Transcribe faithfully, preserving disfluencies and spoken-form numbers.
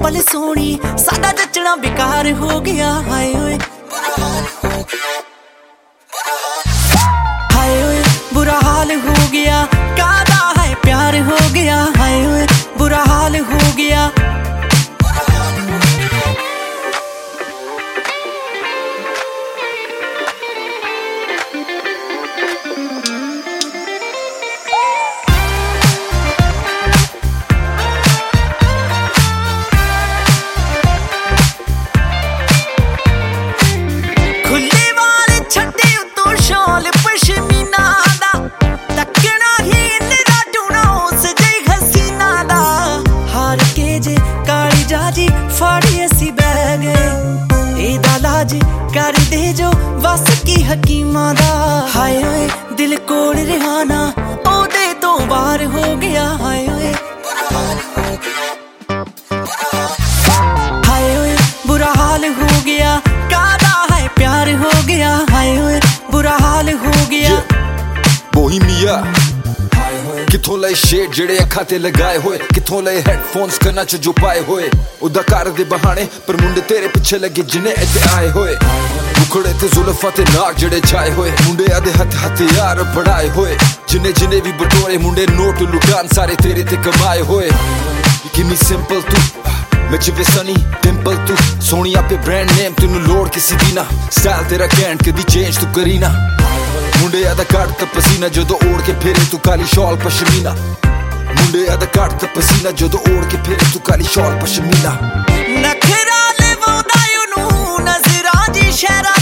पल सोनी साडा जचना बेकार हो गया। हाय ओए हाय ओए बुरा हाल हो गया, कादा है प्यार हो गया। हाय ओए बुरा हाल हो गया। कर दे जो वस की हकीमा दा। हाय ओए दिल कोल रिहाना ओदे तो बाहर हो गया। हाय ओए हाय ओए बुरा हाल हो गया, कादा है प्यार हो गया। हाय ओए बुरा हाल हो गया। बोहीमिया किथों लए शेड जेड़े अखा ते लगाए होए, किथों लए हेडफोन्स कन्ना च जो पाए होए। उदा कर दे बहाने पर मुंडे तेरे पिछे लगे जिने इत्थे आए होए। मुखड़े ते जुल्फां ते नाक जेड़े छाए होए, मुंडे आदे हथ हथियार बढ़ाए होए। जिने जिने भी बटोरे मुंडे नोट लुटान सारे तेरे ते कमाए होए। किन्नी सिंपल तू विच वे सनी डिंपल तू सोहणिया पे ब्रांड नेम तेनू लोड़ किसी दी ना। स्टाइल तेरा कैंट कदी चेंज तू करी ना। मुंडे आदा कट पसीना जदों ओढ़ के फिरे तू काली शॉल पशमीना। मुंडे आदा कट पसीना जदों ओढ़ के फिरे तू काली शॉल पशमीना। नखरा ले वोदा यूनू नजरां दी शहरा